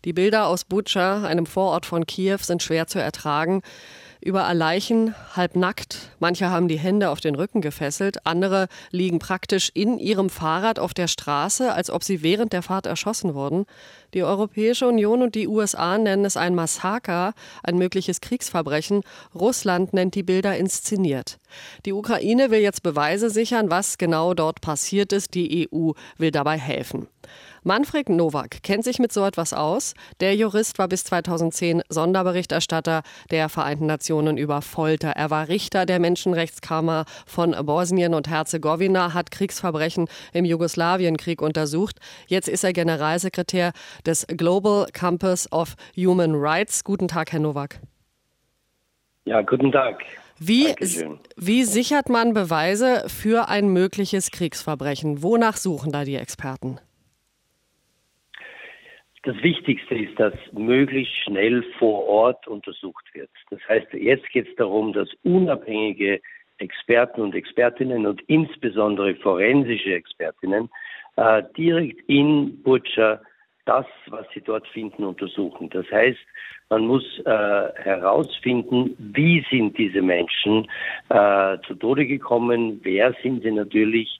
Die Bilder aus Butscha, einem Vorort von Kiew, sind schwer zu ertragen. Überall Leichen, halb nackt. Manche haben die Hände auf den Rücken gefesselt. Andere liegen praktisch in ihrem Fahrrad auf der Straße, als ob sie während der Fahrt erschossen wurden. Die Europäische Union und die USA nennen es ein Massaker, ein mögliches Kriegsverbrechen. Russland nennt die Bilder inszeniert. Die Ukraine will jetzt Beweise sichern, was genau dort passiert ist. Die EU will dabei helfen. Manfred Nowak kennt sich mit so etwas aus. Der Jurist war bis 2010 Sonderberichterstatter der Vereinten Nationen über Folter. Er war Richter der Menschenrechtskammer von Bosnien und Herzegowina, hat Kriegsverbrechen im Jugoslawienkrieg untersucht. Jetzt ist er Generalsekretär des Global Campus of Human Rights. Guten Tag, Herr Nowak. Ja, guten Tag. Wie sichert man Beweise für ein mögliches Kriegsverbrechen? Wonach suchen da die Experten? Das Wichtigste ist, dass möglichst schnell vor Ort untersucht wird. Das heißt, jetzt geht es darum, dass unabhängige Experten und Expertinnen und insbesondere forensische Expertinnen direkt in Butscha das, was sie dort finden, untersuchen. Das heißt, man muss herausfinden, wie sind diese Menschen zu Tode gekommen, wer sind sie natürlich,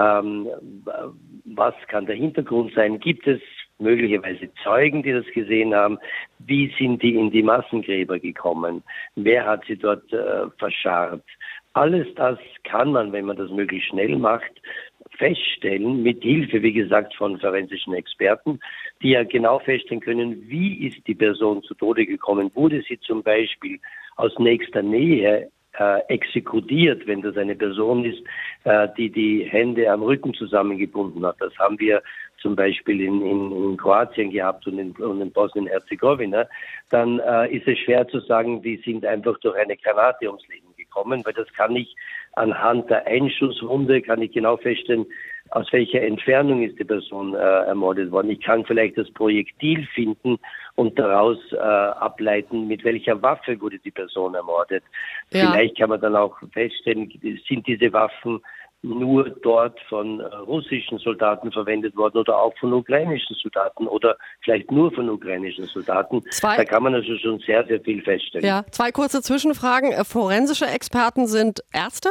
was kann der Hintergrund sein, gibt es möglicherweise Zeugen, die das gesehen haben, wie sind die in die Massengräber gekommen, wer hat sie dort verscharrt. Alles das kann man, wenn man das möglichst schnell macht, feststellen, mit Hilfe, wie gesagt, von forensischen Experten, die ja genau feststellen können, wie ist die Person zu Tode gekommen. Wurde sie zum Beispiel aus nächster Nähe exekutiert, wenn das eine Person ist, die die Hände am Rücken zusammengebunden hat. Das haben wir zum Beispiel in Kroatien gehabt und in Bosnien-Herzegowina. Dann ist es schwer zu sagen, die sind einfach durch eine Granate ums Leben gekommen, weil das kann ich anhand der Einschusswunde, kann ich genau feststellen, aus welcher Entfernung ist die Person ermordet worden. Ich kann vielleicht das Projektil finden und daraus ableiten, mit welcher Waffe wurde die Person ermordet. Ja. Vielleicht kann man dann auch feststellen, sind diese Waffen nur dort von russischen Soldaten verwendet worden oder auch von ukrainischen Soldaten oder vielleicht nur von ukrainischen Soldaten. Da kann man also schon sehr, sehr viel feststellen. Ja, 2 kurze Zwischenfragen. Forensische Experten sind Ärzte?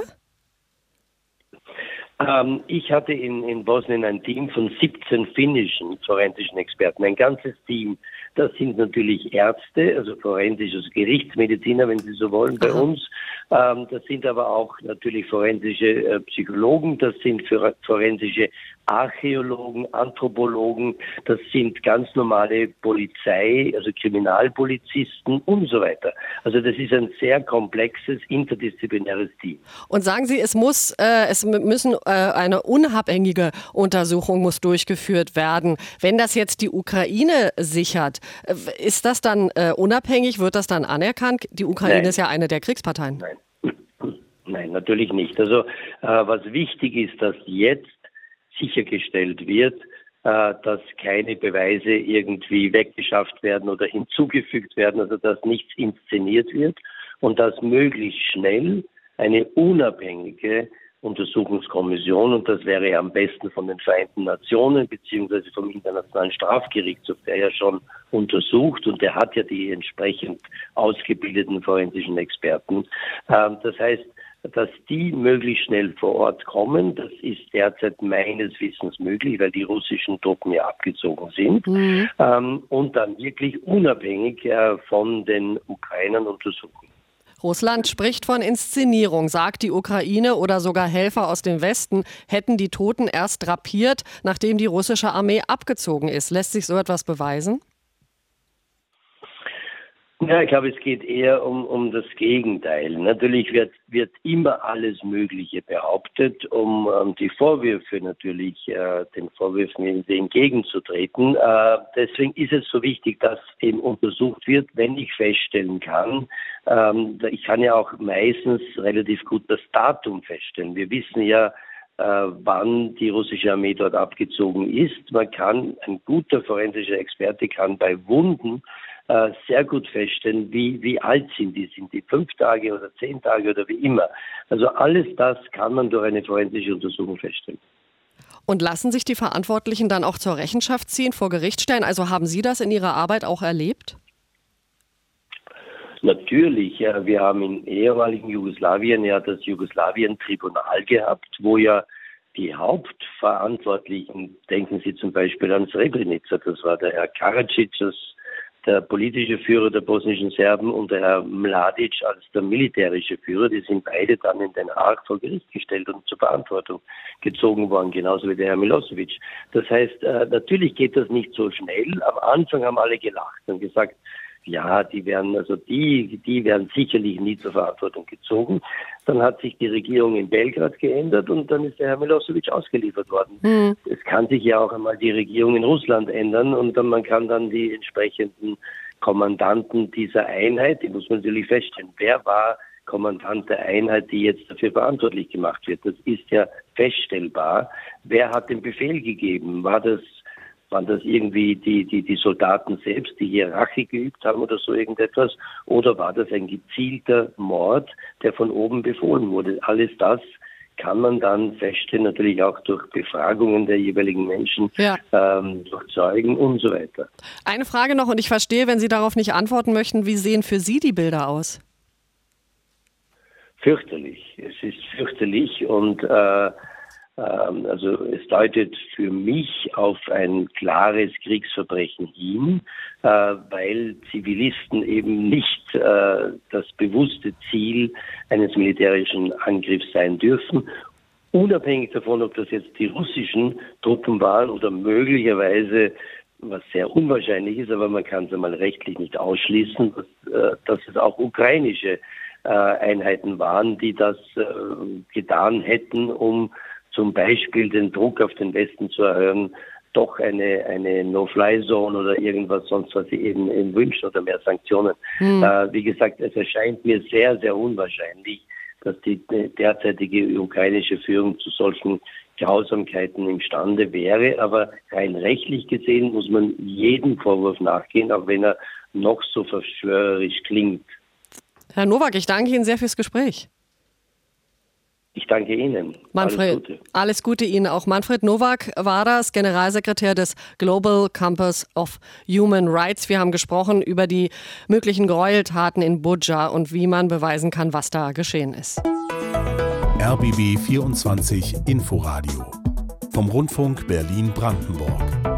Ich hatte in Bosnien ein Team von 17 finnischen forensischen Experten, ein ganzes Team. Das sind natürlich Ärzte, also forensische Gerichtsmediziner, wenn Sie so wollen, bei uns. Das sind aber auch natürlich forensische Psychologen, das sind forensische Archäologen, Anthropologen, das sind ganz normale Polizei, also Kriminalpolizisten und so weiter. Also das ist ein sehr komplexes, interdisziplinäres Team. Und sagen Sie, es müssen eine unabhängige Untersuchung muss durchgeführt werden. Wenn das jetzt die Ukraine sichert, ist das dann unabhängig? Wird das dann anerkannt? Die Ukraine ist ja eine der Kriegsparteien. Nein, natürlich nicht. Also was wichtig ist, dass jetzt sichergestellt wird, dass keine Beweise irgendwie weggeschafft werden oder hinzugefügt werden, also dass nichts inszeniert wird und dass möglichst schnell eine unabhängige Untersuchungskommission, und das wäre am besten von den Vereinten Nationen beziehungsweise vom Internationalen Strafgerichtshof, der ja schon untersucht und der hat ja die entsprechend ausgebildeten forensischen Experten. Das heißt, dass die möglichst schnell vor Ort kommen, das ist derzeit meines Wissens möglich, weil die russischen Truppen ja abgezogen sind, und dann wirklich unabhängig von den Ukrainern untersuchen. Russland spricht von Inszenierung, sagt die Ukraine oder sogar Helfer aus dem Westen hätten die Toten erst drapiert, nachdem die russische Armee abgezogen ist. Lässt sich so etwas beweisen? Ja, ich glaube, es geht eher um das Gegenteil. Natürlich wird immer alles Mögliche behauptet, um die Vorwürfe natürlich, den Vorwürfen entgegenzutreten. Deswegen ist es so wichtig, dass eben untersucht wird, wenn ich feststellen kann. Ich kann ja auch meistens relativ gut das Datum feststellen. Wir wissen ja, wann die russische Armee dort abgezogen ist. Ein guter forensischer Experte kann bei Wunden sehr gut feststellen, wie alt sind die? Sind die 5 Tage oder 10 Tage oder wie immer? Also alles das kann man durch eine forensische Untersuchung feststellen. Und lassen sich die Verantwortlichen dann auch zur Rechenschaft ziehen, vor Gericht stellen? Also haben Sie das in Ihrer Arbeit auch erlebt? Natürlich, ja, wir haben im ehemaligen Jugoslawien ja das Jugoslawien-Tribunal gehabt, wo ja die Hauptverantwortlichen, denken Sie zum Beispiel an Srebrenica, das war der Herr Karadzic, der politische Führer der bosnischen Serben, und der Herr Mladic als der militärische Führer, die sind beide dann in Den Haag vor Gericht gestellt und zur Verantwortung gezogen worden, genauso wie der Herr Milosevic. Das heißt, natürlich geht das nicht so schnell. Am Anfang haben alle gelacht und gesagt, ja, die werden sicherlich nie zur Verantwortung gezogen. Dann hat sich die Regierung in Belgrad geändert und dann ist der Herr Milosevic ausgeliefert worden. Es kann sich ja auch einmal die Regierung in Russland ändern und dann, man kann dann die entsprechenden Kommandanten dieser Einheit, die muss man natürlich feststellen, wer war Kommandant der Einheit, die jetzt dafür verantwortlich gemacht wird. Das ist ja feststellbar. Wer hat den Befehl gegeben? Waren das irgendwie die Soldaten selbst, die hier Rache geübt haben oder so irgendetwas? Oder war das ein gezielter Mord, der von oben befohlen wurde? Alles das kann man dann feststellen, natürlich auch durch Befragungen der jeweiligen Menschen, durch Zeugen und so weiter. Eine Frage noch, und ich verstehe, wenn Sie darauf nicht antworten möchten, wie sehen für Sie die Bilder aus? Fürchterlich. Es ist fürchterlich und also es deutet für mich auf ein klares Kriegsverbrechen hin, weil Zivilisten eben nicht das bewusste Ziel eines militärischen Angriffs sein dürfen. Unabhängig davon, ob das jetzt die russischen Truppen waren oder möglicherweise, was sehr unwahrscheinlich ist, aber man kann es einmal rechtlich nicht ausschließen, dass es auch ukrainische Einheiten waren, die das getan hätten, um zum Beispiel den Druck auf den Westen zu erhöhen, doch eine No-Fly-Zone oder irgendwas sonst, was sie eben wünschen oder mehr Sanktionen. Wie gesagt, es erscheint mir sehr, sehr unwahrscheinlich, dass die derzeitige ukrainische Führung zu solchen Grausamkeiten imstande wäre. Aber rein rechtlich gesehen muss man jedem Vorwurf nachgehen, auch wenn er noch so verschwörerisch klingt. Herr Nowak, ich danke Ihnen sehr fürs Gespräch. Ich danke Ihnen. Alles Gute Ihnen auch. Manfred Nowak war das, Generalsekretär des Global Compass of Human Rights. Wir haben gesprochen über die möglichen Gräueltaten in Budscha und wie man beweisen kann, was da geschehen ist. RBB 24 Inforadio vom Rundfunk Berlin-Brandenburg.